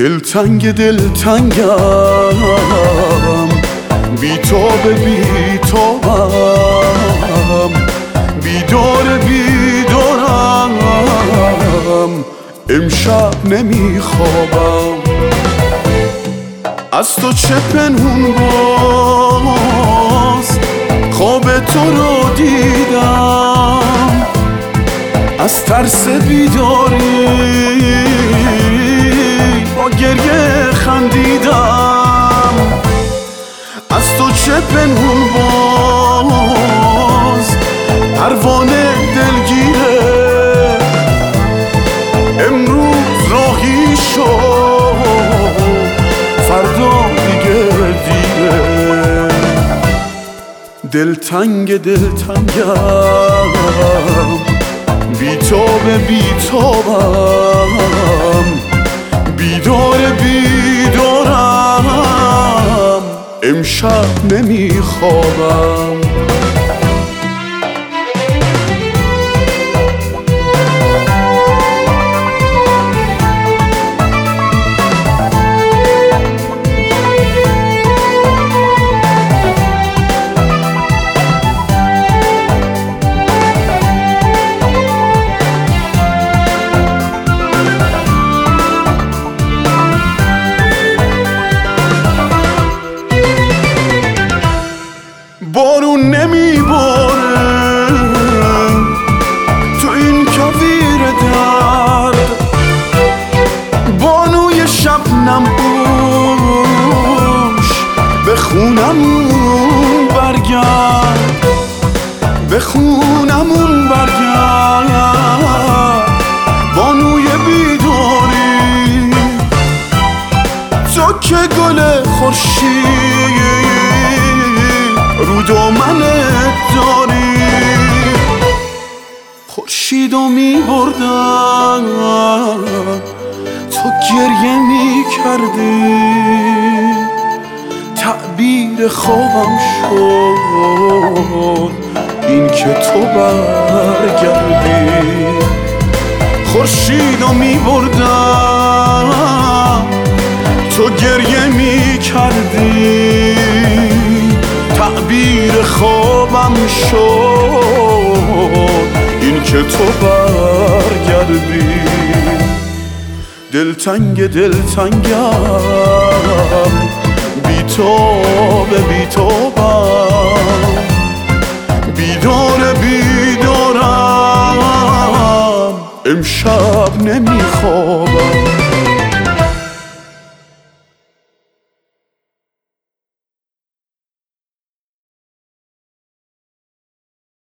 دلتنگم، بیتاب بیتابم، بیدارم، امشب نمیخوابم. از تو چه پنهون باز خواب تو رو دیدم، از ترس بیداری با گریه خندیدم. از تو چه پنهون باز پروانه دلگیره، امروز راهی شد فردا دیگه دیره. دلتنگم، بیتاب بیتابم، بیدارم، امشب نمیخوابم. بارون نمیباره تو این کویر درد، بانوی شبنم پوش به خونمون برگرد، به خونمون برگرد، بانوی بیداری. تو که گل خورشید رو دامنت داری، خورشیدو میبردم تو گریه میکردی، تعبیر خوابم شد این که تو برگردی. خورشیدو میبردم تو گریه میکردی، تعبیر خوابم شد این که تو برگردی. دلتنگم، بیتاب بیتابم، بیدارم، امشب نمیخوابم.